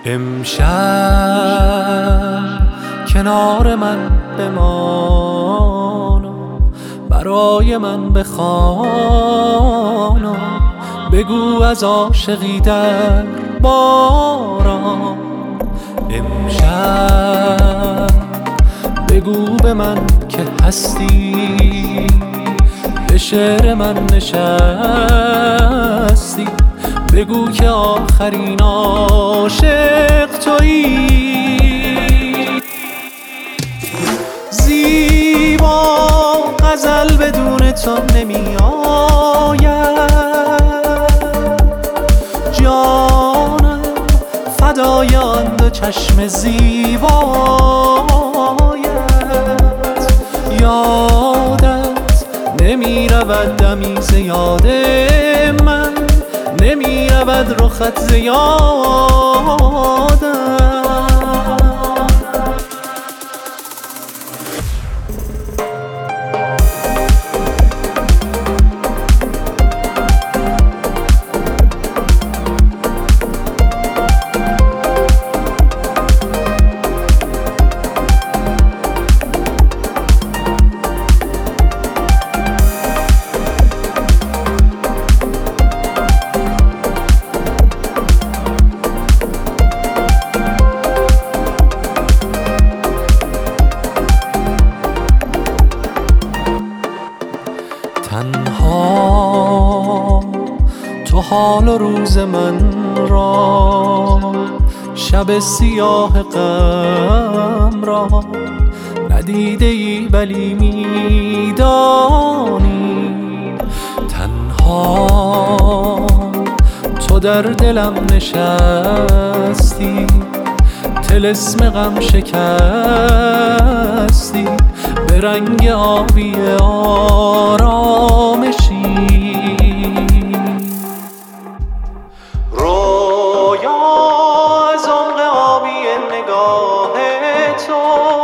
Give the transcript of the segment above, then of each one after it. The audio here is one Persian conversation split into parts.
امشب کنار من بمان و برای من بخوان و بگو از عاشقی در باران. امشب بگو به من که هستی، به شعر من نشستی، بگو که آخرین عاشق تویی. زیبا غزل بدون تو نمی آید، جانم فدای آن دو چشم زیبایت. یادت نمی رود دمی ز یاد من، نمی رود رخت ز یادم. تنها تو حال و روز من را، شب سیاه غم را ندیده ای ولی میدانی. تنها تو در دلم نشستی، طلسم غم شکستی، به رنگ آبی آرامشی. رویا از عمق آبی نگاه تو،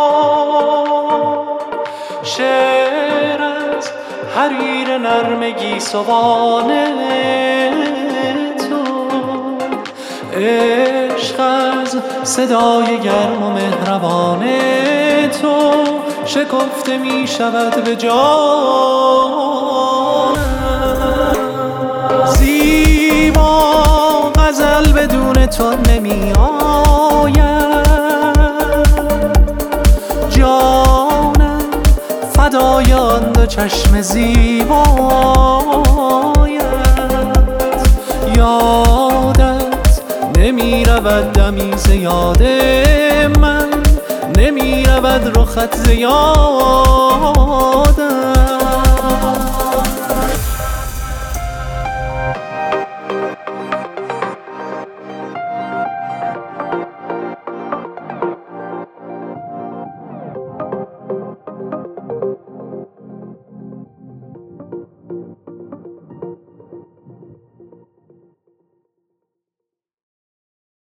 شعر از حریر نرم گیسوان تو، عشق از صدای گرم و مهربان تو شکفته می شود به جانم. زیبا غزل بدون تو نمی آید، جانم فدای آن دو چشم زیبایت. یادت نمی رود دمی ز یاد من، نمی رود رخت ز یادم.